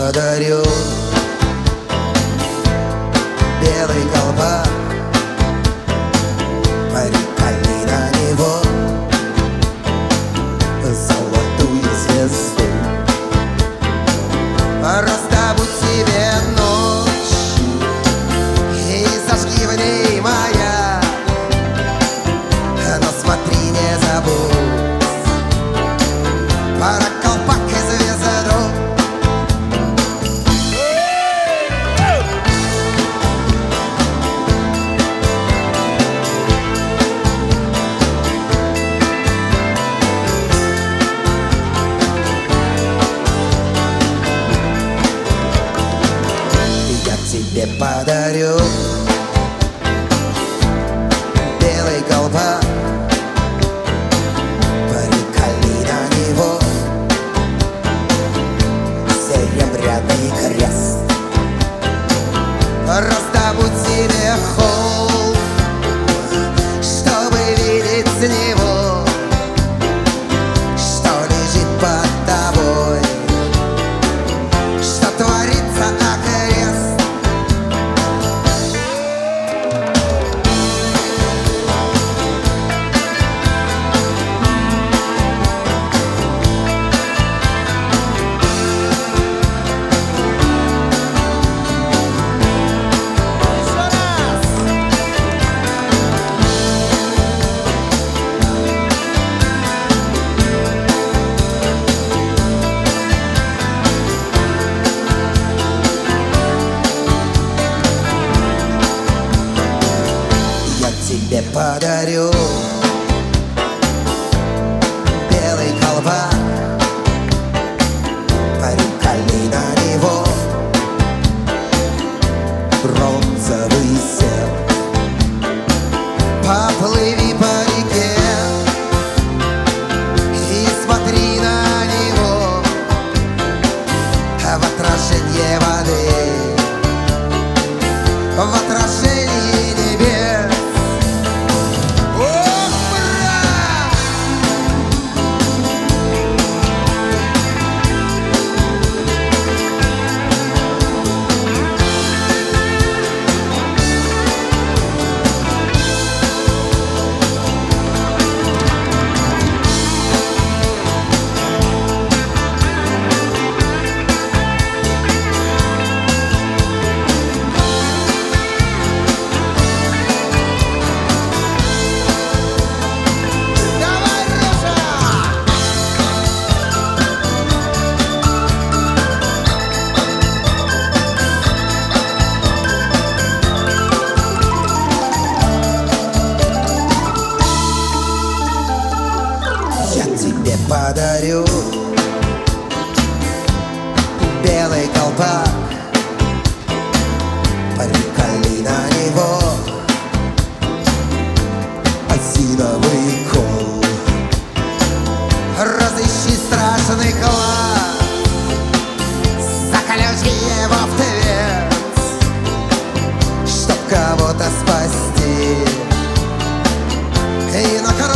подарю белый колпак, приколи на него золотую звезду. Раздобудь себе ночь и зажги в ней маяк, но смотри, не забудь про колпак и звезду. Я тебе подарю белый колпак, приколи на него серебряный крест. Раздобудь себе холм, чтобы видеть с него, что лежит под тобой, что творится окрест. Тебе подарю белый колпак, приколи на него бронзовый серп. Поплыви по реке и смотри на него в отражении воды, в отражении небес. Я тебе подарю белый колпак, приколи на него осиновый кол. Разыщи страшный клад, заключи его в твердь, чтоб кого-то спасти и накрыть